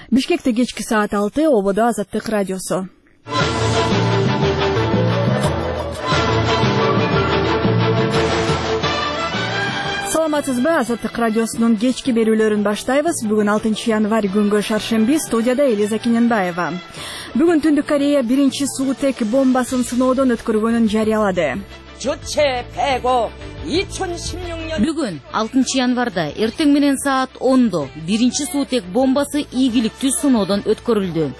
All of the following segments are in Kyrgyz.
Бишкекте кечки саат 6, ободо Азаттык радиосу. Саламатсызбы, Азаттык радиосунун кечки берүүлөрүн баштайбыз. Бүгүн 6 январь күнгө шаршемби, студияда Элиза Киненбаева. Бүгүн Түндүк Корея биринчи суутек бомбасын сыноодон өткөргөнүн жарыялады. Бүгүн 6 январда эртең менен саат 10-до биринчи суутек бомбасы ийгиликтүү сыноодон өткөрүлдү.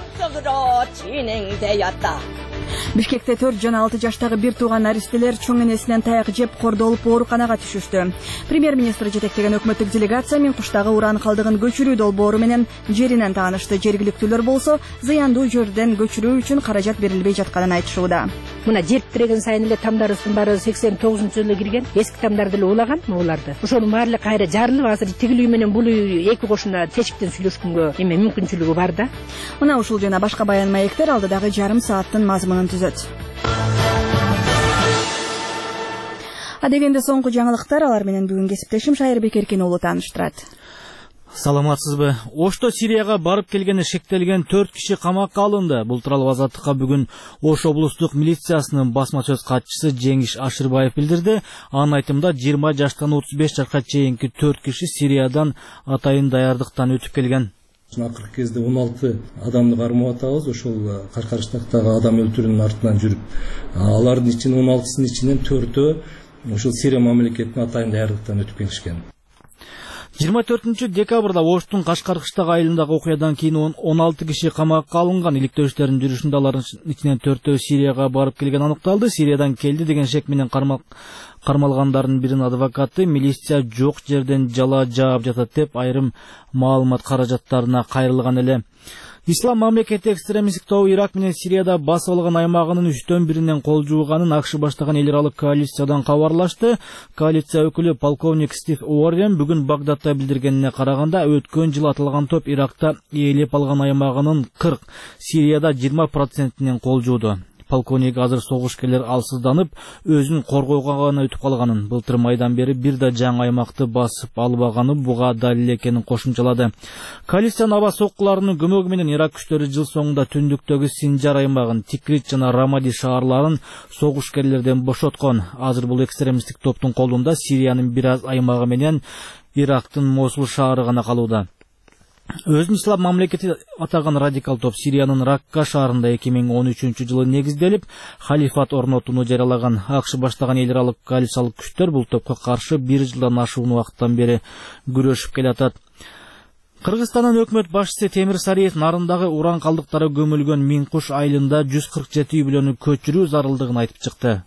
Бишкекте 4 жана 6 жаштагы бир тууган наристелер чоң энесинен таяк жеп кордолуп ооруканага түшүштү. Премьер-министр жетектеген өкмөттүк делегация мен куштагы уран калдыгын көчүрүү долбоору менен жеринен таанышты. Жергиликтүүлөр болсо зыяндуу жерден көчүрүү үчүн каражат берилбей жатканын айтышууда. Мына жер тиреген сайын эле тамдарыбыздын баары 89-жылы кирген, эски тамдарды эле улаган уларды. Ошонун баары кайра жарылып, азыр тигилүү менен бул эки кошуна тешиктен сүйлөшкөнгө мүмкүнчүлүгү бар да. Мына ушул жана башка баян маектер алдыдагы жарым сааттын мазмунун түзөт. Адегенде соңку жаңылыктар, алар менен бүгүн кесиптешим Шайырбек Эркен уулу тааныштырат. Саламатсызбы. Ошто Сирияга барып келгени шектелген 4 киши камакка алынды. Бул тууралуу Азаттыкка бүгүн Ош облустук милициясынын басма сөз катчысы Жеңиш Ашырбаев билдирди. Анын айтымында 20 жаштан 35 жашка чейинки 4 киши Сириядан атайын даярдыктан өтүп келген. Акыркы кезде 16 адамды кармап атабыз, ошол Каркарыштактагы адам өлтүрүүнүн артынан жүрүп. Алардын ичинен 16-сынын ичинен 4-өө ошол Сирия мамлекетине атайын даярдыктан өтүп келишкен. 24 декабрда Оштун Кашкар кыштагы айылындагы окуядан кийин 16 киши камакка алынган. Иликтөөчүлөрдүн жүрүшүндө алардын ичинен 4-өө Сирияга барып келген аныкталды. Сириядан келди деген шек менен кармалгандардын биринин адвокаты милиция жок жерден жала жаап жатат деп айрым маалымат каражаттарына кайрылган эле. Ислам мамлекети экстремисттик тобу Ирак менен Сирияда басып алган аймагынын 3/4-нен кол жууганын АКШ баштаган эл аралык коалициядан кабарлашты. Коалиция өкүлү полковник Стив Уоррен бүгүн Багдадта билдиргенине караганда, өткөн жылы аталган топ Иракта ээлеп алган аймагынын 40, Сирияда 20%-нен кол жууду. Полковник азыр согушкерлер алсызданып, өзүн коргоого гана өтүп калганын, былтыр майдан бери бир да жаңы аймакты басып албаганы буга далил экенин кошумчалады. Коалициянын аба соккуларынын көмөгү менен Ирак күчтөрү жыл соңунда түндүктөгү Синжар аймагын, Тикрит жана Рамади шаарларын согушкерлерден бошоткон. Азыр бул экстремисттик топтун колунда Сириянын бир аз аймагы менен Ирактын Мосул шаары гана калууда. Өзүн ислам мамлекети атаган радикал топ Сириянын Ракка шаарында 2013-жылы негизделип, халифат орнотууну жарыялаган. АКШ баштаган эл аралык коалициялык күчтөр бул топко каршы 1 жылдан ашуун убакыттан бери күрөшүп келатат. Кыргызстандын өкмөт башчысы Темир Сариев нарындагы уран калдыктары көмүлгөн Минкуш айылында 147 үй бүлөнү көчүрүү зарылдыгын айтып чыкты.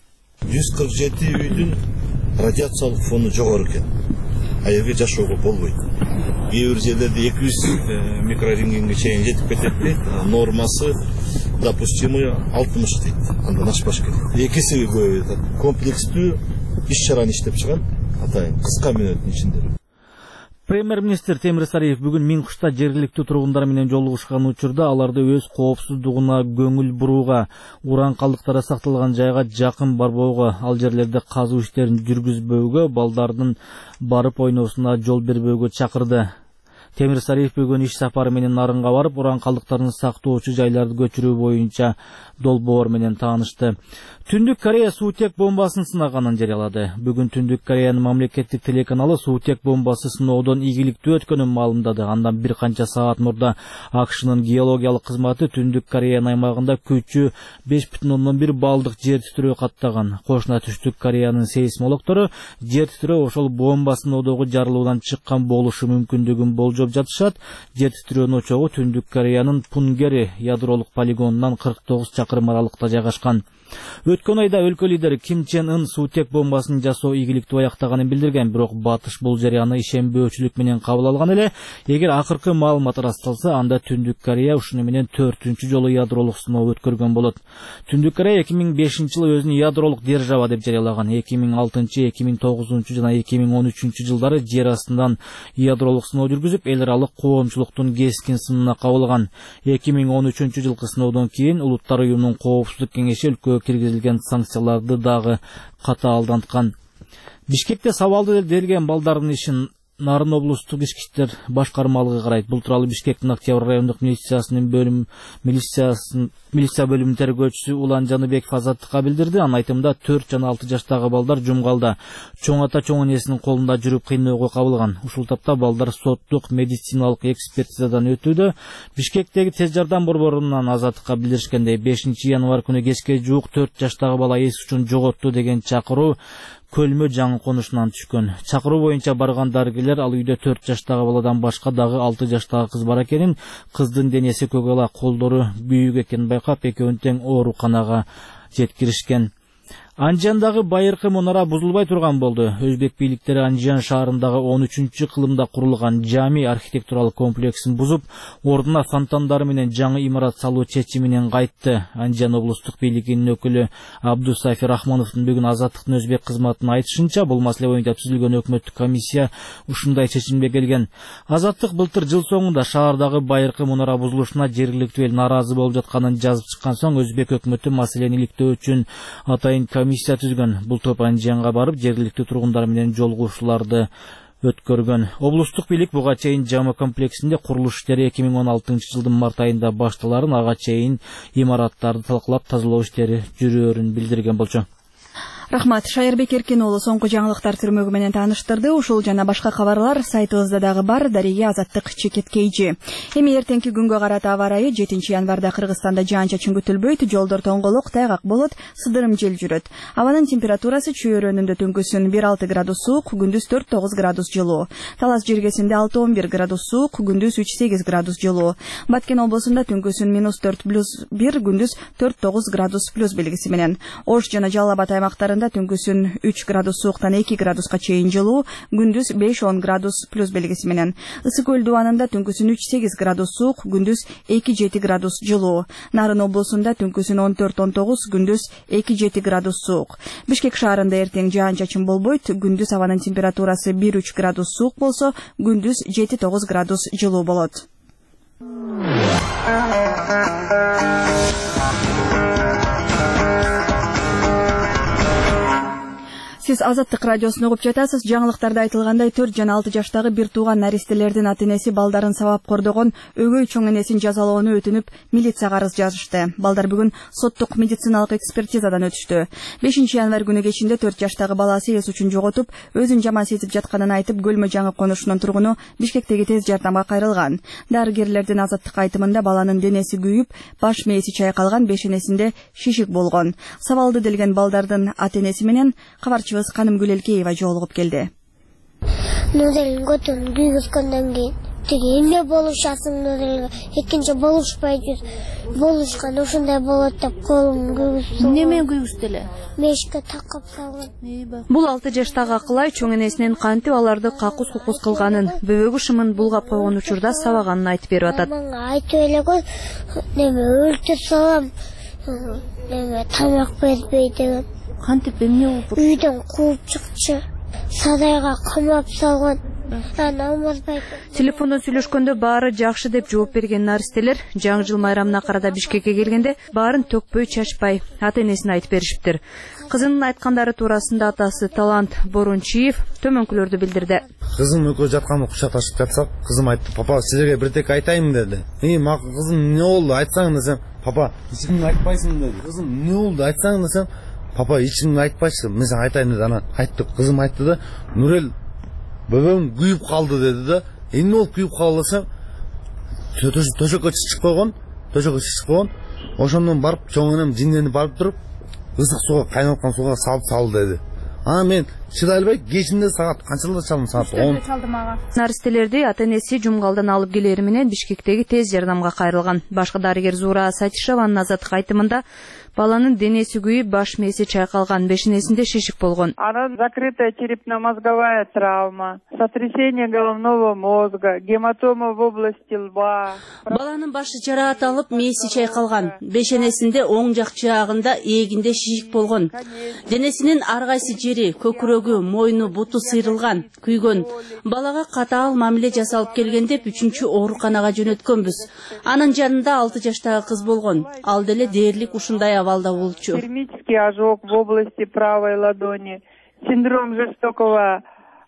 147 үйдүн радиациялык фону жогору экен. Айырга жашоого болбойт. Кээ бир жерлерде 200 микрорентгенге чейин жетип кетет дейт. Нормасы допустимый 60 дейт. Андан ашпаш керек. Экиси көп комплекстүү иш-чараны иштеп чыгат. Атайын кыска мүнөттүн ичинде. Премьер-министр Темир Сариев бүгүн Минкушта жергиликтүү тургундар менен жолугушкан учурда аларды өз коопсуздугуна көңүл бурууга, уран калдыктары сакталган жайга жакын барбоого, ал жерлерде казуу иштерин жүргүзбөөгө, балдардын барып ойносуна жол бербөөгө чакырды. Темир Сариев бүгүн иш сапары менен нарынга барып, уран калдыктарын сактоочу жайларды көчүрүү боюнча долбоор менен таанышты. Түндүк Корея суутек бомбасын сынаганын жарыялады. Бүгүн Түндүк Кореянын мамлекеттик телеканалы суутек бомбасы сыноодон ийгиликтүү өткөнүн маалымдады. Андан бир канча саат мурда АКШнын геологиялык кызматы Түндүк Кореянын аймагында күчү 5,1 баллдык жер титирөө каттаган. Кошуна Түштүк Кореянын сейсмологтору жер титирөө ошол бомба сыноодогу жарылуудан чыккан болушу мүмкүндүгүн болжоп жатышат. Жер титирөөнүн очогу Түндүк Кореянын Пунгери ядролук полигонунан 49 чакырым аралыкта жайгашкан. Өткөн айда өлкө лидери Ким Чен Ын суутек бомбасын жасоо ийгиликтүү аяктаганын билдирген, бирок батыш бул жарыяны ишенбөөчүлүк менен кабыл алган эле. Эгер акыркы маалымат ырасталса, анда Түндүк Корея ушуну менен 4-чү жолу ядролук сыноо өткөргөн болот. Түндүк Корея 2005-жылы өзүн ядролук держава деп жарыялаган. 2006, 2009 жана 2013 жылдары жер астынан ядролук сыноо жүргүзүп, эл аралык коомчулуктун кескин сынына кабылган. 2013 жылкы сыноодон кийин Улуттар уюмунун коопсуздук кеңеши өлкөгө киргизилген санкцияларды дагы катаалданткан. Бишкекте сабалды делген балдардын ишин Нарын облустук ички иштер башкармалыгы карайт. Бул тууралуу Бишкектин Октябрь райондук милиция бөлүмүнүн тергөөчүсү Улан Жаныбеков Азаттыкка билдирди. Анын айтымында 4 жана 6 жаштагы балдар жумгалда чоң ата чоң энесинин колунда жүрүп кыйноого кабылган. Ушул тапта балдар соттук медициналык экспертизадан өтүүдө. Бишкектеги тез жардам борборунан Азаттыкка билдиришкендей 5 январь күнү кечке жуук 4 жаштагы бала эс учун жоготту деген чакыруу Көлмө жаңы конушунан түшкөн. Чакыруу боюнча барган дарыгерлер ал үйдө 4 жаштагы баладан башка дагы 6 жаштагы кыз бар экенин, кыздын денеси көгала, колдору күйүк экенин байкап, экөөнү тең ооруканага жеткиришкен. Анжандагы байыркы мунара бузулбай турган болду. Өзбек бийликтери Анжан шаарындагы 13-кылымда курулган жами архитектуралык комплексин бузуп, ордуна фонтандары менен жаңы имарат салуу чечиминен кайтты. Анжан облустук бийлигинин өкүлү Абдусафи Рахмановдун бүгүн Азаттыктын өзбек кызматына айтышынча, бул маселе боюнча түзүлгөн өкмөттүк комиссия ушундай чечимге келген. Азаттык былтыр жыл соңунда шаардагы байыркы мунара бузулушуна жергиликтүү эл нааразы болуп жатканын жазып чыккан соң, өзбек өкмөтү маселени иликтөө үчүн атайын комиссия түзгөн. Бул топ Анжанга барып, жергиликтүү тургундар менен жолугушууларды өткөргөн. Облустук бийлик буга чейин жама комплексинде курулуш иштери 2016-жылдын март айында башталарын, ага чейин имараттарды талкалап тазалоо иштери жүрөөрүн билдирген болчу. Рахмат. Шайырбек Эркин уулу соңку жаңылыктар түрмөгү менен тааныштырды. Ушул жана башка кабарлар сайтыбызда дагы бар. Дареге Азаттык чекеткейжи. Эми эртеңки күнгө карата аба ырайы 7 январда Кыргызстанда жаан-чачын күтүлбөйт, жолдор тоңголук, тайгак болот, сыдырым жел жүрөт. Абанын температурасы чөйрөнүндө түнкүсүн 1-6 градус суук, күндүз 4-9 градус жылуу. Талас жергесинде 6-11 градус суук, күндүз 3-8 градус жылуу. Баткен облусунда түнкүсүн -4+1, күндүз 4-9 градус плюс белгиси менен. Ош жана Жалал Абад аймактарында түнкүсүн 3 градус сууктан 2 градуска чейин жылуу, күндүз 5-10 градус плюс белгиси менен. Ысык көл дубанында түнкүсүн 3-8 градус суук, күндүз 2-7 градус жылуу. Нарын облусунда түнкүсүн 14-19, күндүз 2-7 градус суук. Бишкек шаарында эртең жаан-чачын болбойт, күндүз абанын температурасы 1-3 градус суук болсо, күндүз 7-9 градус жылуу болот. Сиз Азаттык радиосун угуп жатасыз. Жаңылыктарда айтылгандай 4 жана 6 жаштагы бир тууган наристелердин ата-энеси балдарын сабап кордогон өгөй чоң энесин жазалоону өтүнүп, милицияга арыз жазышты. Балдар бүгүн соттук медициналык экспертизадан өтүштү. 5 январь күнү кечинде 4 жаштагы баласы эс учун жоготуп, өзүн жаман сезип жатканын айтып, Көлмө жаңы конушунун тургуну Бишкектеги тез жардамга кайрылган. Дарыгерлердин Азаттыкка айтымында баланын денеси күйүп, баш мээси чайкалган, бешенесинде шишик болгон. Сабалды делген балдардын ата-энеси менен кабарчыбыз Каным Гүлелкеева жолугуп келди. Нуделин көтөн күйгүзгөндөн кийин тиги эмне болушасың Нуделге, экинчи болушпай жүр. Болушкан ушундай болот деп колум күйгүздү. Эмне менен күйгүздү эле? Мешке такап салган. Бул 6 жаштагы Акылай чоң энесинин кантип аларды какус-кукус кылганын, бөбөгү шымын булгап койгон учурда сабаганын айтып берип атат. Мага айтып эле кой, неме өлтүрүп салам, неме тамак бербей деген. Кантип эмне болуп? Үйдөн кууп чыкчы. Сарайга камап салган. Телефондон сүйлөшкөндө баары жакшы деп жооп берген наристелер жаңы жыл майрамына карата Бишкекке келгенде баарын төкпөй чачпай ата-энесине айтып беришиптир. Кызынын айткандары туурасында атасы Талант Борунчиев төмөнкүлөрдү билдирди. Кызым экөө жатканда кучакташып жатсак, кызым айтты: "Папа, силерге бирдеке айтайын" деди. Мага кызым эмне болду айтсаң десем, "Папа, эч кимге айтпайсың" деди. Кызым эмне болду айтсаң десем, "Папа, эч кимге айтпайсың, мен сага айтайын" деди. Анан айтты, кызым айтты да, "Нурел, бөбөм күйүп калды" деди да. Эмне болуп күйүп калды десем, төшөккө чычып койгон. Ошондон барып чоң энем жинденип барып туруп, ысык сууга, кайнаткан сууга салып деди. Ана мен чыдай албай, кечинде саат канчаларда чалдым? Саат 10. Наристелерди ата-энеси жумгалдан алып келери менен Бишкектеги тез жардамга кайрылган. Башкы дарыгер Зура Сатишеванын Азаттыкка айтымында баланын денеси күйүп, баш мээси чайкалган, бешенесинде шишик болгон. Она закрытая черепно-мозговая травма, сотрясение головного мозга, гематома в области лба. Баланын башы жарааталып, мээси чайкалган, бешенесинде оң жак жаагында эгинде шишик болгон. Денесинин ар кайсы жери, көкүрөгү, мойну, буту сыйрылган, күйгөн. Балага катаал мамиле жасалып келген деп 3-чү ооруканага жөнөткөнбүз. Анын жанында 6 жаштагы кыз болгон. Ал деле дээрлик ушундай абалда болчу. Термический ожог в области правой ладони, синдром жестокого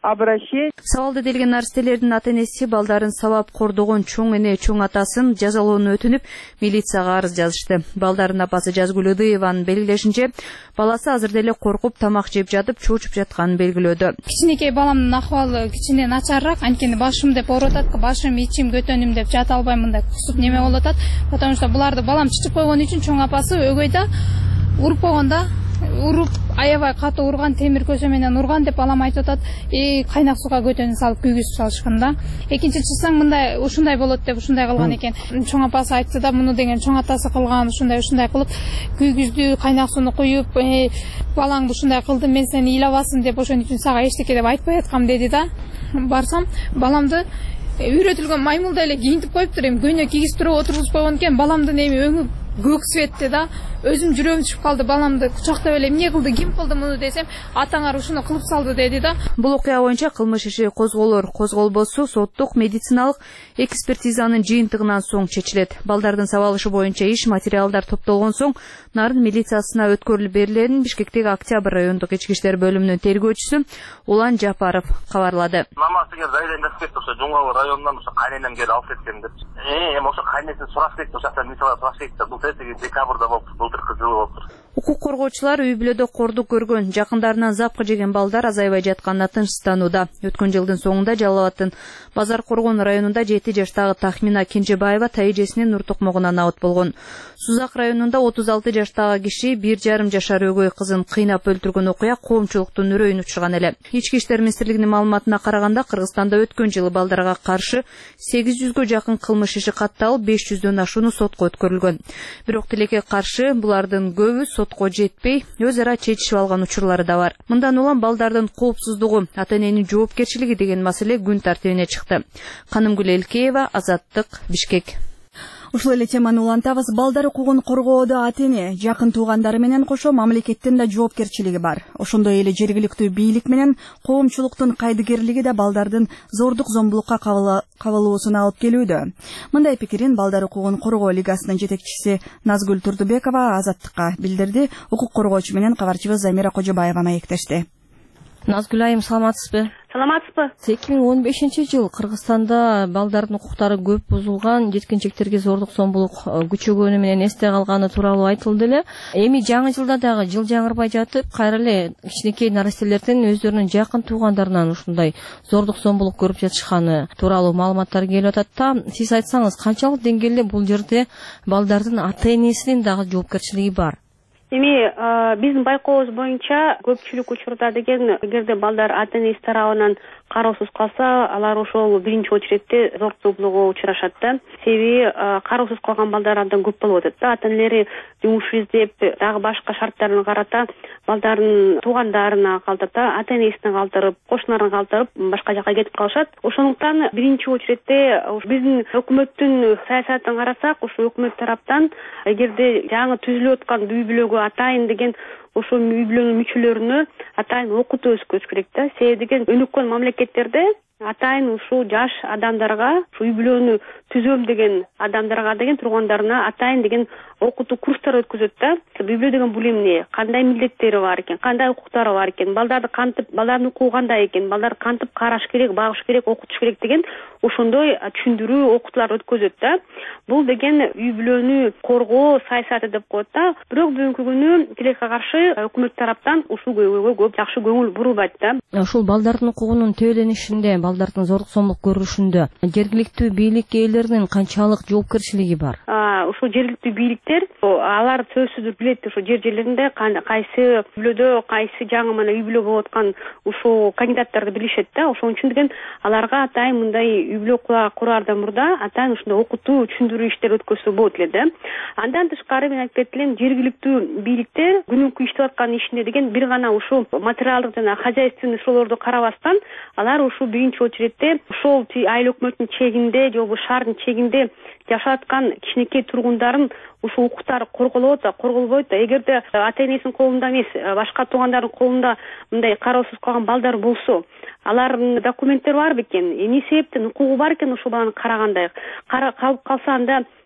обращение. Сабалды делген наристелердин ата-энеси балдарын сабап кордогон чоң эне чоң атасын жазалоону өтүнүп милицияга арыз жазышты. Балдардын апасы Жазгүл Ыдыеванын белгилешинче, баласы азыр деле коркуп тамак жеп жатып чоочуп жатканын белгилөөдө. Кичинекей баламдын акыбалы кичине начарыраак, анткени башым деп ооруп атат, башым, ичим, көтөнүм деп жата албайм, мындай кусуп неме болуп атат. Потому что буларды балам чычып койгон үчүн чоң апасы өгөйдө уруп койгонда, уруп аябай катуу урган, темир көсө менен урган деп балам айтып атат. Кайнак сууга көтөнү салып күйгүзүп салышкан да. Экинчи чыксаң мындай ушундай болот деп ушундай кылган экен. Чоң апасы айтты да, муну деген чоң атасы кылган, ушундай кылып күйгүздү, кайнак сууну куюп, балаңды ушундай кылды, мен сени ыйлабасын деп ошон үчүн сага эчтеке деп айтпай аткам деди да. Барсам баламды үйрөтүлгөн маймылдай эле кийинтип коюптур, эми көйнө кийгизип отургузуп койгон экен. Баламдын эми өңү көк светти да. Өзүм жүрөгүм түшүп калды, баламды кучактап эле эмне кылды, ким кылды муну десем, атаңар ушуну кылып салды деди да. Бул окуя боюнча кылмыш иши козголор, козголбосу соттук медициналык экспертизанын жыйынтыгынан соң чечилет. Балдардын сабалышы боюнча иш материалдар топтолгон соң Нарын милициясына өткөрүлүп берилерин Бишкектеги Октябрь райондук ички иштер бөлүмүнүн тергөөчүсү Улан Жапаров кабарлады. Мамасыга жайдан кетти, ошо Жоңгалы районунан ошо кайненем келип алып кеткен деп. Эми ошо кайнесин сураш кетти, ошо жактан мисалга сураш кетти. Бул тетиги декабрда болуптур, былтыркы жылы болуптур. Укук коргоочулар үй бүлөдө кордук көргөн, жакындарынан запкы жеген балдар азайбай жатканына тынчсызданууда. Өткөн жылдын соңунда Жалал Абадтын Базар Коргон районунда 7 жаштагы Тахмина Кенжебаева тайэжесинин нур токмогунан абыт болгон. Сузак районунда 36 жаштагы киши 1,5 жашар өгөй кызын кыйнап өлтүргөн окуя коомчулуктун үрөйүн учурган эле. Ички иштер министрлигинин маалыматына караганда, Кыргызстанда өткөн жылы балдарга каршы 800гө жакын кылмыш иши катталып, 500дөн ашууну сотко өткөрүлгөн. Бирок тилекке каршы булардын көбү сотко жетпей, өз ара чечишип алган учурлары да бар. Мындан улам балдардын коопсуздугу, ата-эненин жоопкерчилиги деген маселе күн тартибине чыкты. Канымгүл Элкеева, Азаттык, Бишкек. Ушул эле теманы улантабыз. Балдар укугун коргоодо ата-эне, жакын туугандары менен кошо мамлекеттин да жоопкерчилиги бар. Ошондой эле жергиликтүү бийлик менен коомчулуктун кайдыгерлиги да балдардын зордук зомбулукка кабылуусуна алып келүүдө. Мындай пикирин Балдар укугун коргоо лигасынын жетекчиси Назгүл Турдубекова Азаттыкка билдирди. Укук коргоочу менен кабарчыбыз Замира Кожобаева маектешти. Назгүл айым, саламатсызбы? Саламатсызбы? 2015-жылы Кыргызстанда балдардын укуктары көп бузулган, жеткинчектерге зордук зомбулук күчөгөнү менен эсте калганы тууралуу айтылды эле. Эми жаңы жылда дагы жыл жаңырбай жатып, кайра эле кичинекей наристелердин өздөрүнүн жакын туугандарынан ушундай зордук зомбулук көрүп жатышканы тууралуу маалыматтар келип атат да. Сиз айтсаңыз, канчалык деңгээлде бул жерде балдардын ата-энесинин дагы жоопкерчилиги бар? Эми биздин байкообуз боюнча көпчүлүк учурда деген, эгерде балдар ата-энеси тарабынан кароосуз калса, алар ошол биринчи очередте зордук зомбулукка учурашат да. Себеби кароосуз калган балдар абдан көп болуп атат да. Ата-энелери жумуш издеп, дагы башка шарттарын карата балдарын туугандарына калтырып, ата-энесине калтырып, кошуналарына калтырып, башка жака кетип калышат. Ошондуктан биринчи очередте биздин өкмөттүн саясатын карасак, ошо өкмөт тараптан эгерде жаңы түзүлүп аткан үй бүлөгө атайын деген ошо үй бүлөнүн мүчөлөрүнө атайын окутуу өткөзүш керек да. Себеби деген өнүккөн мамлекеттерде атайын ушул жаш адамдарга, үй бүлөнү түзөм деген адамдарга деген тургандарына атайын деген окутуу курстар өткөзөт да. Үй бүлө деген бул эмне, кандай милдеттери бар экен, кандай укуктары бар экен, балдарды кантип, балдардын укугу кандай экен, балдарды кантип караш керек, багыш керек, окутуш керек деген ошондой түшүндүрүү окутуулар өткөзөт да. Бул деген үй бүлөнү коргоо саясаты деп коет да. Бирок бүгүнкү күнү тилекке каршы өкмөт тараптан ушул көйгөйгө көп жакшы көңүл бурулбайт да. Ушул балдардын укугунун төөлөнүшүндө, балдардын зордук зомбулук көрүшүндө жергиликтүү бийлик ээлеринин канчалык жоопкерчилиги бар? Ушул жергиликтүү бийликтер, алар сөзсүз билет, ушул жерлеринде кайсы бүлөдө, кайсы жаңы мына үй бүлө болуп аткан ушул кандидаттарды билишет да. Ошон үчүн деген аларга атайын мындай үй бүлө кураардан мурда атайын ушундай окутуу, түшүндүрүү иштер өткөзсө болот эле да. Андан тышкары мен айтып кеткен жергиликтүү бийликтер күнүмкү иштеп аткан ишинде деген бир гана ушул материалдык жана хозяйственный ошолорду карабастан, алар ушул биринчи очередте ошол айыл өкмөттүн чегинде же болбосо шаардын чегинде жашап аткан кичинекей тургундарын ушул укуктары корголот да, корголбойт да. Эгерде ата-энесинин колунда эмес, башка туугандардын колунда мындай кароосуз калган балдар болсо, алардын документтери бар бекен, эмне себептен укугу бар экен ушул баланы карагандай, калып калса анда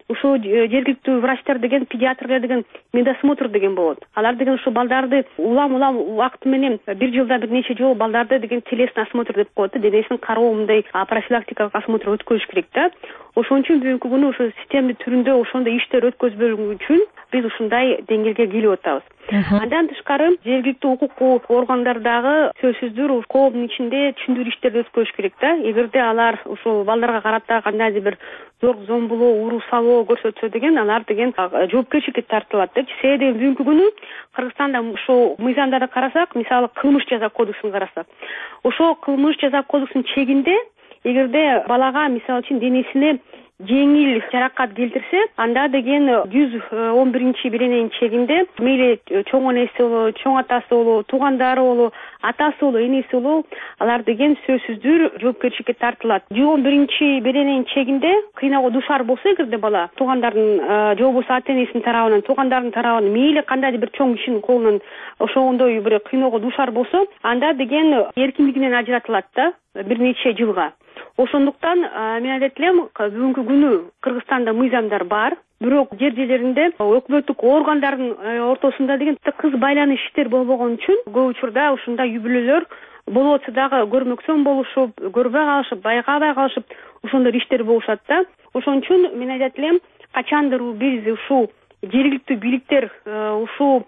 ушул жергиликтүү врачтар деген, педиатрлар деген медосмотр деген болот. Алар деген ушу балдарды улам убакыт менен бир жылда бир нече жолу балдарды деген телесный осмотр деп коет, денесин кароо мындай профилактикалык осмотр өткөрүш керек да. Ошон үчүн бүгүнкү күнү ушу системдик түрүндө ошондой иштер өткөзбөгөн үчүн биз ушундай деңгээлге келип атабыз. Андан тышкары жергиликтүү укуктуу органдардагы сөзсүздүр коомдун ичинде түшүндүрүү иштерди өткөрүш керек да. Эгерде алар ушул балдарга карата кандайдыр бир зорлук зомбулоо, уруу салуу көрсөтсө деген, алар деген жоопкерчиликке тартылат депчи. Себеби бүгүнкү күнү Кыргызстанда ушул мыйзамдарды карасак, мисалы кылмыш жаза кодексин карасак, ошол кылмыш жаза кодексинин чегинде эгерде балага мисалы үчүн денесине жеңил жаракат келтирсе, анда деген 111-берененин чегинде мейли чоң энеси болобу, чоң атасы болобу, туугандары болобу, атасы болобу, энеси болобу, алар деген сөзсүздүр жоопкерчиликке тартылат. 111-берененин чегинде кыйноого дуушар болсо эгерде бала туугандардын же болбосо ата энесинин тарабынан, туугандардын тарабынан мейли кандайдыр бир чоң кишинин колунан ошондой бир кыйноого дуушар болсо, анда деген эркиндигинен ажыратылат да бир нече жылга. Ошондуктан мен айтат элем, бүгүнкү күнү Кыргызстанда мыйзамдар бар, бирок жер-жерлеринде өкмөттүк органдардын ортосунда деген кыз байланыш иштер болбогон үчүн көп учурда ушундай үй бүлөлөр болуп атса дагы көрмөксөн болушуп, көрбөй калышып, байкабай калышып, ошондой иштер болушат да. Ошон үчүн мен айтат элем, качандыр биз ушул жергиликтүү бийликтер ушул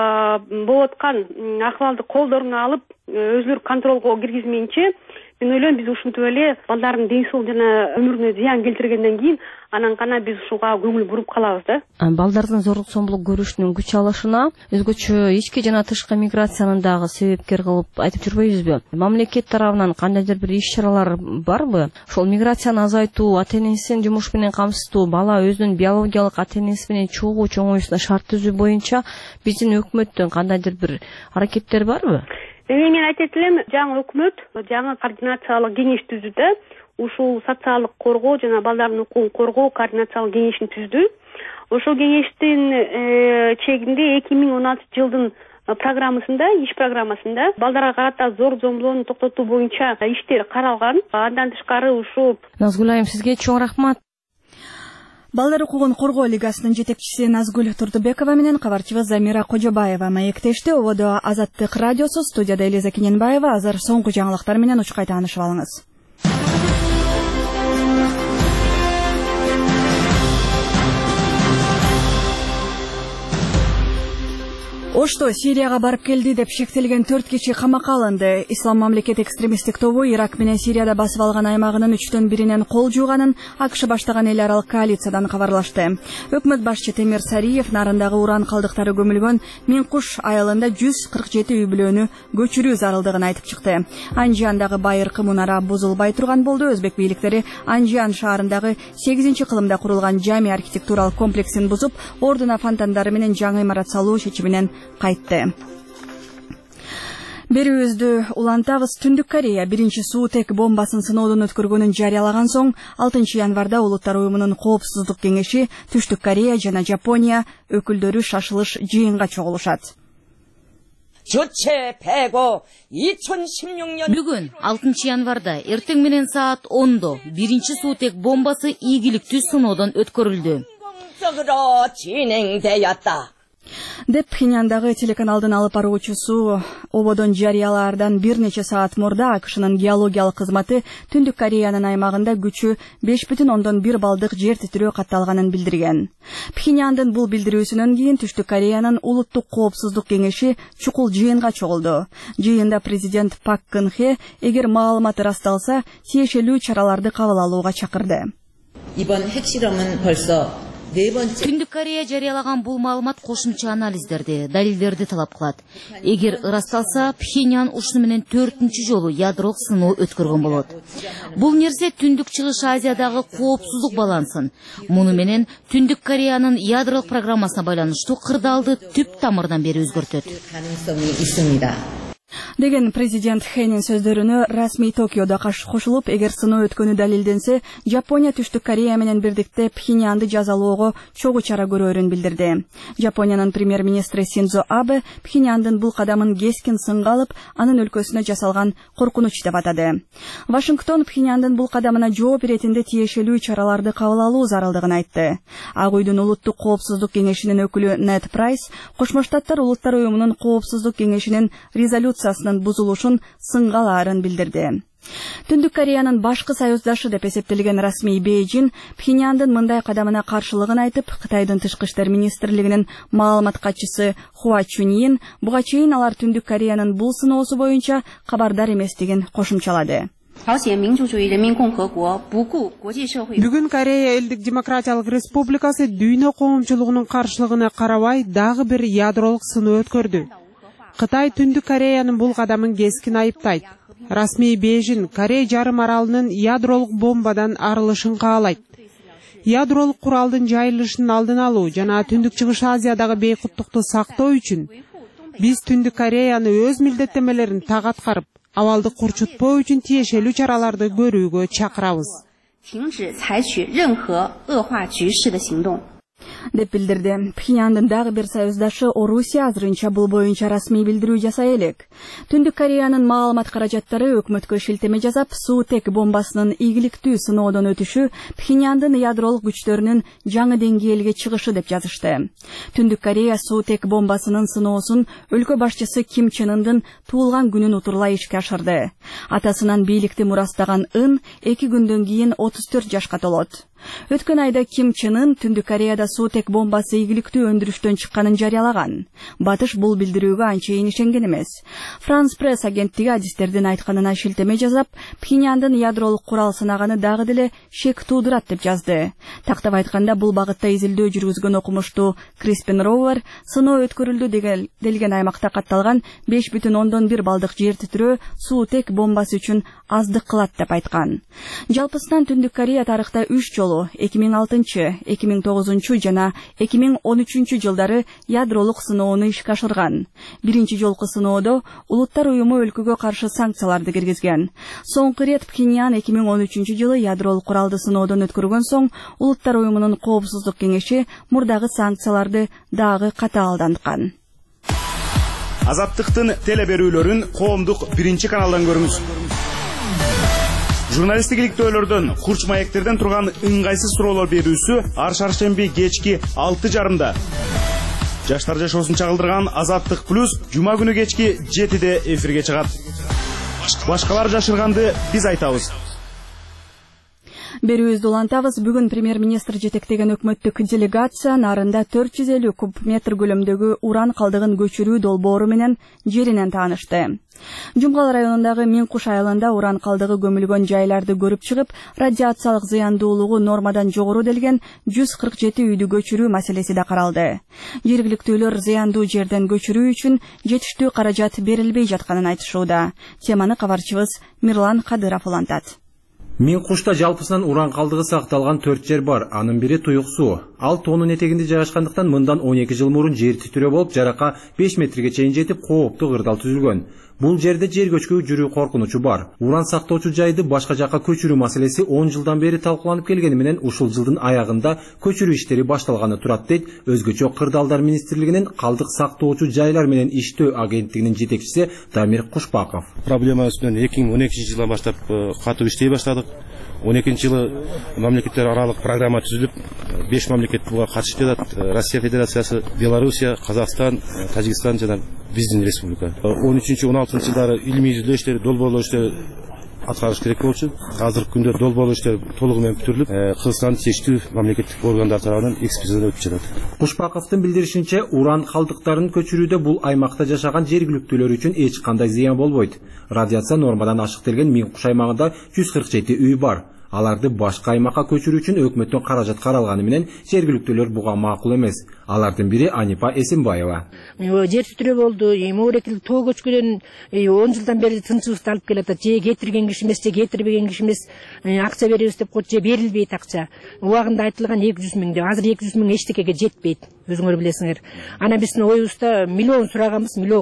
болуп аткан акыбалды колдоруна алып, өзүлөрү контролго киргизмейинче, мен ойлойм, биз ушинтип эле балдардын ден соолугу жана өмүрүнө зыян келтиргенден кийин анан гана биз ушуга көңүл буруп калабыз да. Балдардын зорлук зомбулук көрүшүнүн күч алышына өзгөчө ички жана тышкы миграциянын дагы себепкер кылып айтып жүрбөйбүзбү? Мамлекет тарабынан кандайдыр бир иш-чаралар барбы? Ошол миграцияны азайтуу, ата энесин жумуш менен камсыздоо, бала өзүнүн биологиялык ата энеси менен чогуу чоңоюусуна шарт түзүү боюнча биздин өкмөттүн кандайдыр бир аракеттери барбы? Мен айтат элем, жаңы өкмөт жаңы координациялык кеңеш түздү. Ушул социалдык коргоо жана балдардын укугун коргоо координациялык кеңешин түздү. Ошол кеңештин чегинде 2016 жылдын программасында, иш программасында балдарга карата зор зомбулоону токтотуу боюнча иштер каралган. Андан тышкары ушул Назгүл айым, сизге чоң рахмат. Балдар укугун коргоо лигасынын жетекчиси Назгүл Турдубекова менен кабарчыбыз Замира Кожобаева маектешти. Ободо Азаттык радиосу, студияда Элиза Кененбаева. Азыр соңку жаңылыктар менен учкай таанышып алыңыз. Ошто Сирияга барып келди деп шектелген 4 киши камакка алынды. Ислам мамлекет экстремисттик тобу Ирак менен Сирияда басып алган аймагынын 3/1 кол жууганын АКШ баштаган эл аралык коалициядан кабарлашты. Өкмөт башчы Темир Сариев нарындагы уран калдыктары көмүлгөн Минкуш айылында 147 үй бүлөнү көчүрүү зарылдыгын айтып чыкты. Анжиандагы байыркы мунара бузулбай турган болду. Өзбек бийликтери Анжиан шаарындагы 8-кылымда курулган жами архитектуралык комплексин бузуп, ордуна фонтандары менен жаңы имарат салуу чечиминен кайтты. Берүүбүздү улантабыз. Түндүк Корея биринчи суутек бомбасын сыноодон өткөргөнүн жарыялаган соң 6 январда Улуттар уюмунун коопсуздук кеңеши, Түштүк Корея жана Жапония өкүлдөрү шашылыш жыйынга чогулушат. Бүгүн 6 январда эртең менен саат 10-до биринчи суутек бомбасы ийгиликтүү сыноодон өткөрүлдү деп Пхеньяндагы телеканалдын алып баруучусу ободон жарыялаардан бир нече саат мурда АКШнын геологиялык кызматы Түндүк Кореянын аймагында күчү 5,1 балдык жер титирөө катталганын билдирген. Пхеньяндын бул билдирүүсүнөн кийин Түштүк Кореянын улуттук коопсуздук кеңеши чукул жыйынга чогулду. Жыйында президент Пак Кын Хе эгер маалымат ырасталса, тиешелүү чараларды кабыл алууга чакырды. Түндүк Корея жарыялаган бул маалымат кошумча анализдерди, далилдерди талап кылат. Эгер ырасталса, Пхеньян ушуну менен 4-чү жолу ядролук сыноо өткөргөн болот. Бул нерсе Түндүк Чыгыш Азиядагы коопсуздук балансын, муну менен Түндүк Кореянын ядролук программасына байланыштуу кырдаалды түп тамырдан бери өзгөртөт. деген президент Хэнин сөздөрүнө расмий Токиодо кошулуп, эгер сыноо өткөнү далилденсе, Жапония Түштүк Корея менен бирдикте Пхеньянды жазалоого чогуу чара көрөрүн билдирди. Жапониянын премьер-министри Синдзо Абе Пхеньяндын бул кадамын кескин сынга алып, анын өлкөсүнө жасалган коркунуч деп атады. Вашингтон Пхеньяндын бул кадамына жооп иретинде тиешелүү чараларды кабыл алуу зарылдыгын айтты. Ак Үйдүн улуттук коопсуздук кеңешинин өкүлү Нед Прайс Кошмо Штаттар улуттар уюмунун коопсуздук кеңешинин резолюциясынын бузулушун сынга алаарын билдирди. Түндүк Кореянын башкы союздашы деп эсептелген расмий Бейжин Пхеньяндын мындай кадамына каршылыгын айтып, Кытайдын тышкы иштер министрлигинин маалымат катчысы Хуа Чуньин буга чейин алар Түндүк Кореянын бул сыноосу боюнча кабардар эместигин кошумчалады. Бүгүн Корея элдик демократиялык республикасы дүйнө коомчулугунун каршылыгына карабай дагы бир ядролук сыноо өткөрдү. Кытай Түндүк Кореянын бул кадамын кескин айыптайт. Расмий Бейжин Корея жарым аралынын ядролук бомбадан арылышын каалайт. Ядролук куралдын жайылышынын алдын алуу жана Түндүк Чыгыш Азиядагы бейкуттукту сактоо үчүн биз Түндүк Кореяны өз милдеттемелерин так аткарып, абалды курчутпоо үчүн тиешелүү чараларды көрүүгө чакырабыз. Деп билдирди. Пхеньяндын дагы бир союздашы Орусия азырынча бул боюнча расмий билдирүү жасай элек. Түндүк Кореянын маалымат каражаттары өкмөткө шилтеме жасап, Суу-Тек бомбасынын ийгиликтүү сыноодон өтүшү Пхеньяндын ядролук күчтөрүнүн жаңы деңгээлге чыгышы деп жазышты. Түндүк Корея Суу-Тек бомбасынын сыноосун өлкө башчысы Ким Чен Ындын туулган күнүн утурлай ишке ашырды. Атасынан бийликти мурастаган Ын 2 күндөн кийин 34 жашка толот. Өткөн айда Ким Чен Ын Түндүк Кореяда Суу-Тек бомбасы ийгиликтүү өндүрүштөн чыкканын жарыялаган. Батыш бул билдирүүгө анчейин ишенген эмес. Франс пресс агенттиги адистердин айтканына шилтеме жасап, Пхеньяндын ядролук курал сынаганы дагы деле шек туудурат деп жазды. Тактап айтканда, бул багытта изилдөө жүргүзгөн окумуштуу Криспин Роувер сыноо өткөрүлдү делген аймакта катталган 5,1 балдык жер титирөө Суу-Тек бомбасы үчүн аздык кылат деп айткан. Жалпысынан Түндүк Корея тарыхта 3 жолу 2006, 2009 жана 2013 жылдары ядролук сыноону ишке ашырган. Биринчи жолку сыноодо улуттар уюму өлкөгө каршы санкцияларды киргизген. Соңку ирет Пхеньян 2013 жылы ядролук куралды сыноодон өткөргөн соң улуттар уюмунун коопсуздук кеңеши мурдагы санкцияларды дагы катаалданткан. Азаттыктын телеберүүлөрүн коомдук биринчи каналдан көрүңүз. Журналисттик иликтөөлөрдөн, курч маектерден турган ыңгайсыз суроолор берүүсү ар шаршемби кечки 6:30. Жаштар жашоосун чагылдырган Азаттык плюс жума күнү кечки 7-де эфирге чыгат. Башкалар жашырганды биз айтабыз. Берүүбүздү улантабыз. Бүгүн премьер-министр жетектеген өкмөттүк делегация нарында 450 куб метр көлөмдөгү уран калдыгын көчүрүү долбоору менен жеринен таанышты. Жумгал районундагы Минкуш айылында уран калдыгы көмүлгөн жайларды көрүп чыгып, радиациялык зыяндуулугу нормадан жогору делген 147 үйдү көчүрүү маселеси да каралды. Жергиликтүүлөр зыяндуу жерден көчүрүү үчүн жетиштүү каражат берилбей жатканын айтышууда. Теманы кабарчыбыз Мирлан Кадыров улантат. Минкушта жалпысынан уран калдыгы сакталган 4 жер бар. Анын бири Туюк суу. Ал тоонун этегинде жайгашкандыктан мындан 12 жыл мурун жер титирөө болуп, жарака 5 метрге чейин жетип, кооптуу кырдаал түзүлгөн. Бул жерде жер көчкү жүрүү коркунучу бар. Уран сактоочу жайды башка жакка көчүрүү маселеси 10 жылдан бери талкууланып келгени менен ушул жылдын аягында көчүрүү иштери башталганы турат дейт Өзгөчө кырдаалдар министрлигинин калдык сактоочу жайлар менен иштөө агенттигинин жетекчиси Дамир Кушпаков. Проблема үстүнөн 2012 жылдан баштап катуу иштей баштадык. 12 жылы мамлекеттер аралык программа түзүлүп, 5 мамлекет буга катышып жатат. Россия Федерациясы, Белоруссия, Казакстан, Тажикстан жана биздин республика. 13-16 жылдары илимий изилдөө долбоолоо иштери аткарыш керек болчу. Азыркы күндө долбоолоо иштери толугу менен бүтүрүлүп, Кыргызстандын чечтүү мамлекеттик органдар тарабынан экспертиза өтүп жатат. Кушпаковдун билдиришинче, уран калдыктарын көчүрүүдө бул аймакта жашаган жергиликтүүлөр үчүн эч кандай зыян болбойт. Радиация нормадан ашыктелген Минкуш аймагында 147 үй бар. Аларды башка аймакка көчүрүү үчүн өкмөттөн каражат каралганы менен жергиликтүүлөр буга макул эмес. Алардын бири Анипа Эсимбаева. Жер титирөө болду. Мурекил тоо көчкүдөн 10 жылдан бери тынчыбызды алып келатат. Же кетирген киши эмес, же кетирбеген киши эмес. Акча беребиз деп койчу, же берилбейт акча. Убагында айтылган 200 миң деп. Азыр 200 миң эчтекеге жетпейт. Өзүңөр билесиңер. Ана биздин оюбузда миллион сураганбыз, миллион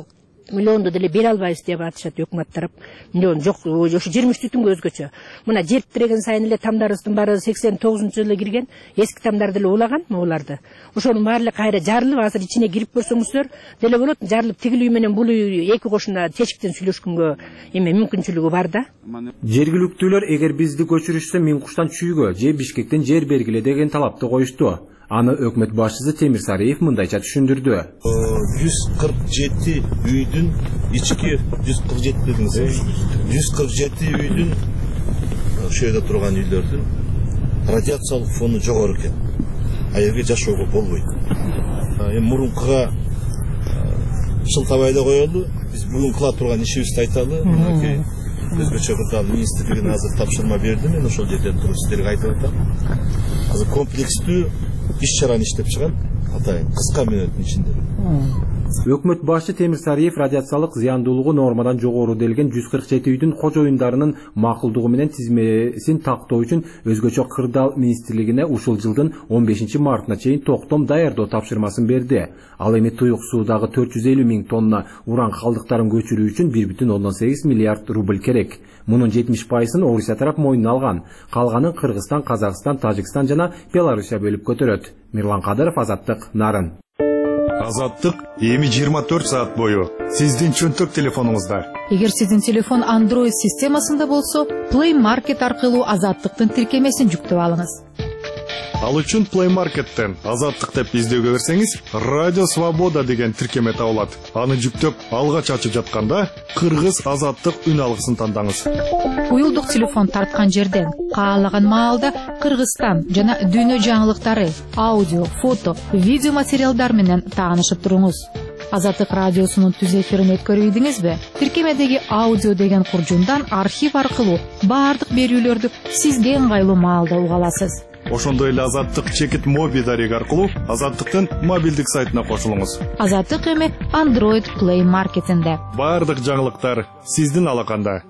миллионду деле бере албайбыз деп атышат өкмөт тарап. Миллион жок, ошо 23 түтүнгө өзгөчө. Мына жер тиреген сайын эле тамдарыбыздын баары 89-жылы кирген, эски тамдар деле улаган буларды. Ошонун баары кайра жарылып, азыр ичине кирип көрсөңүздөр деле болот. Жарылып тигил үй менен бул үй эки кошуна тешиктен сүйлөшкөнгө эме мүмкүнчүлүгү бар да. Жергиликтүүлөр эгер бизди көчүрүшсө Миңкуштан Чүйгө же Бишкектен жер бергиле деген талапты коюшту. Аны өкмөт башчысы Темир Сариев мындайча түшүндүрдү. 147 үйдүн ички 147 дедиңиз. 147 үйдүн ошол жерде турган үйлөрдүн радиациялык фону жогору экен. Аерге жашоого болбойт. Эми мурункуга шылтабай эле коелу. Биз бүгүн кыла турган ишибизди айталы. Өзгөчө кырдаал министрлигине азыр тапшырма берди. Мен ошол жерден туруп сиздерге айтып атам. Азыр комплекстүү иш-чараны иштеп чыгат. Атайын кыска мүнөттүн ичинде. Өкмөт башчы Темир Сариев радиациялык зыяндуулугу нормадан жогору делген 147 үйдүн кожоюндарынын макулдугу менен тизмесин тактоо үчүн өзгөчө кырдаал министрлигине ушул жылдын 15 мартына чейин токтом даярдоо тапшырмасын берди. Ал эми туюк суудагы 450 000 тонна уран калдыктарын көчүрүү үчүн 1,8 миллиард рубль керек. Мунун 70%ын Орусия тарап мойнуна алган. Калганын Кыргызстан, Казакстан, Тажикстан жана Белоруссия бөлүп көтөрөт. Мирлан Кадыров, Азаттык, Нарын. Азаттык эми 24 саат бою сиздин чөнтөк телефонуңузда. Эгер сиздин телефон Android системасында болсо, Play Market аркылуу Азаттыктын тиркемесин жүктөп алыңыз. Ал үчүн Play Market'тен Азаттык деп издөөгө берсеңиз, Радио Свобода деген тиркеме табылат. Аны жүктөп, алгач ачып жатканда Кыргыз Азаттык үн алгысын тандаңыз. Уюлдук телефон тарткан жерден каалаган маалда Кыргызстан жана дүйнө жаңылыктары, аудио, фото, видео материалдар менен таанышып туруңуз. Азаттык радиосунун түз эфирин өткөрүйдүңүзбү? Тиркемедеги аудио деген куржундан архив аркылуу баардык берүүлөрдү сизге ыңгайлуу маалда уга аласыз. Ошондой эле Азаттык чекит моби дареги аркылуу Азаттыктын мобилдик сайтына кошулуңуз. Азаттык эми Android Play Market'инде. Баардык жаңылыктар сиздин алаканда.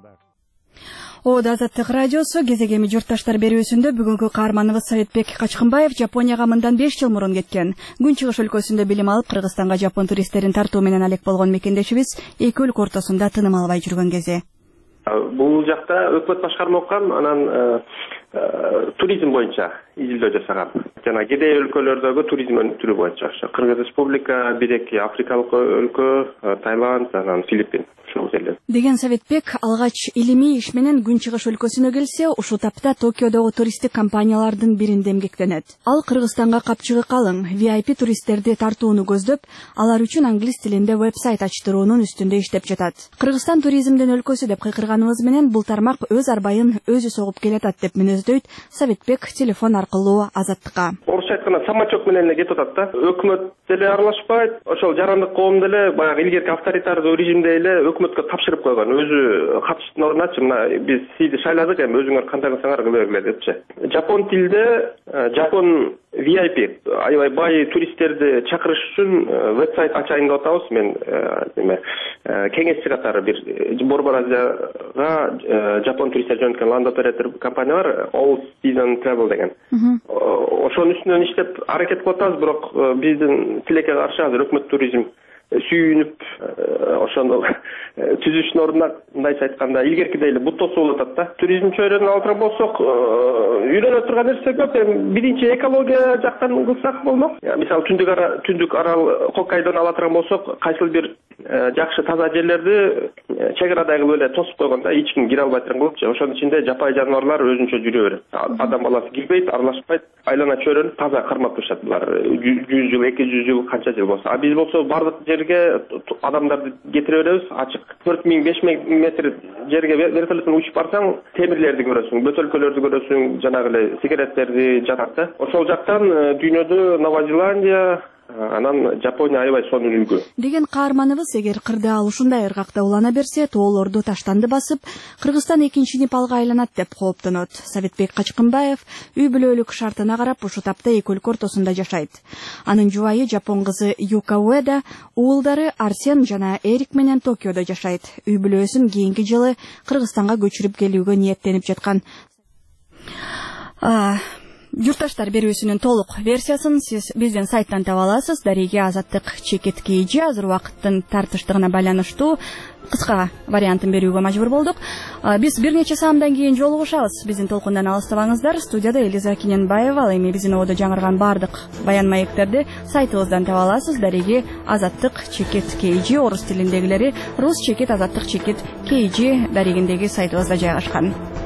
Азаттык радиосу кезегеми журтташтар берүүсүндө бүгүнкү каарманыбыз Советбек Качкынбаев Жапонияга мындан 5 жыл мурун кеткен. Күнчыгыш өлкөсүндө билим алып, Кыргызстанга жапон туристтерин тартуу менен алек болгон мекендешибиз эки өлкө ортосунда тыным албай жүргөн кези. Бул жакта өкмөт башкарма окугам, анан туризм боюнча изилдөө жасагам. Жана кедей өлкөлөрдөгү туризм түрү боюнча. Кыргыз Республика, бир-эки Африкалык өлкө, Таиланд, анан Филиппин. Деген Советбек алгач илимий иш менен Күнчыгыш өлкөсүнө келсе, ушул тапта Токиодогу туристтик компаниялардын биринде эмгектенет. Ал Кыргызстанга капчыгы калың VIP туристтерди тартууну көздөп, алар үчүн англис тилинде веб-сайт ачтыруунун үстүндө иштеп жатат. Кыргызстан туризмдин өлкөсү деп кыйкырганыбыз менен бул тармак өз арбайын өзү согуп келатат деп мүнөздөйт Советбек телефон аркылуу Азаттыкка. Орусча айтканда самочок менен эле кетип атат да. Өкмөт деле аралашпайт, ошол жарандык коом деле баягы илгерки авторитардуу режимде эле өкмөткө тапшырып койгон. Өзү катыштын ордуначы мына биз сизди шайладык, эми өзүңөр кандай кылсаңар кыла бергиле депчи. Жапон тилде Жапон VIP аябай бай туристтерди чакырыш үчүн веб-сайт ачайын деп атабыз. Мен кеңешчи катары бир Борбор Азияга Жапон туристтер жөнөткөн ланд оператор компания бар, All Season Travel деген. Ошонун үстүнөн иштеп аракет кылып атабыз, бирок биздин тилекке каршы азыр өкмөт туризм сүйүнүп ошондо түзүшүнүн ордуна мындайча айтканда илгеркидей эле бут тосуп атат да. Туризм чөйрөнүн алып болсок, үйрөнө турган нерсе көп. Биринчи экология жактан кылсак болмок. Мисалы түндүк арал Хоккайдону ала турган болсок, кайсыл бир жакшы таза жерлерди чек арадай кылып эле тосуп койгон да, эч ким кире албай турган кылыпчы. Ошонун ичинде жапай жаныбарлар өзүнчө жүрө берет. Адам баласы кирбейт, аралашпайт, айлана чөйрөнү таза кармап турушат булар. 100 жыл, 200 жыл, канча жыл болсо. Биз болсо бардык адамдарды кетире беребиз, ачык. 4000-5000 метр жерге вертолеттен учуп барсаң, темирлерди көрөсүң, бөтөлкөлөрдү көрөсүң, жанагы эле сигареттерди жатат да. Ошол жактан дүйнөдө Нова Зеландия, анан Жапония аябай сонун үлгү. Деген каарманыбыз эгер кырдаал ушундай ыргакта улана берсе, тоолорду таштанды басып, Кыргызстан экинчи Непалга айланат деп кооптонот. Советбек Качкынбаев үй бүлөлүк шартына карап ушу тапта эки өлкө ортосунда жашайт. Анын жубайы жапон кызы Юка Уэда, уулдары Арсен жана Эрик менен Токиодо жашайт. Үй бүлөсүн кийинки жылы Кыргызстанга көчүрүп келүүгө ниеттенип жаткан. Журтташтар берүүсүнүн толук версиясын сиз биздин сайттан таба аласыз. Дареги Азаттык чекит KG азыр убакыттын тартыштыгына байланыштуу кыска вариантын берүүгө мажбур болдук. Биз бир нече саамдан кийин жолугушабыз. Биздин толкундан алыстабаңыздар. Студияда Элиза Киненбаева, ал эми биздин ободо жаңырган бардык баян маектерди сайтыбыздан таба аласыз. Дареги Азаттык чекит KG, орус тилиндегилери рус чекит Азаттык чекит KG дарегиндеги сайтыбызда жайгашкан.